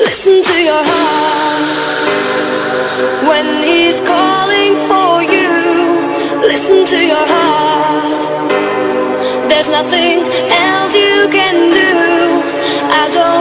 Listen to your heart when he's calling for you. Listen to your heart. There's nothing else you can do. I don't